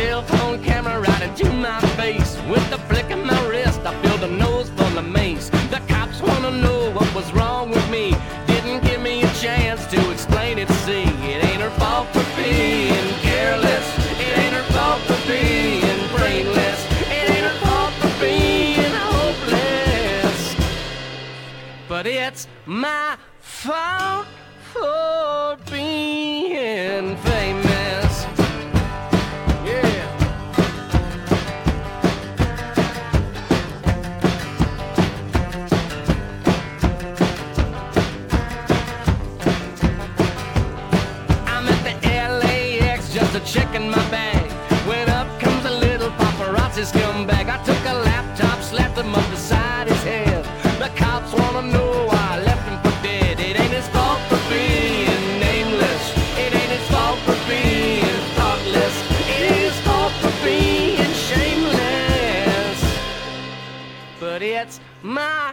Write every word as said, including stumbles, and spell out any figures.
cell phone camera right into my face. With the flick of my wrist, I filled a nose full of mace. The cops wanna know what was wrong with me. Didn't give me a chance to explain it, see. It ain't her fault for being careless. It ain't her fault for being brainless. It ain't her fault for being hopeless. But it's my fault for being famous. Yeah. I'm at the L A X just a checking my bag. When up comes a little paparazzi scumbag. I took a laptop, slapped him up beside his head. The cops wanna know why I left him for dead. It ain't his fault for being nameless. It ain't his fault for being thoughtless. It ain't his fault for being shameless. But it's my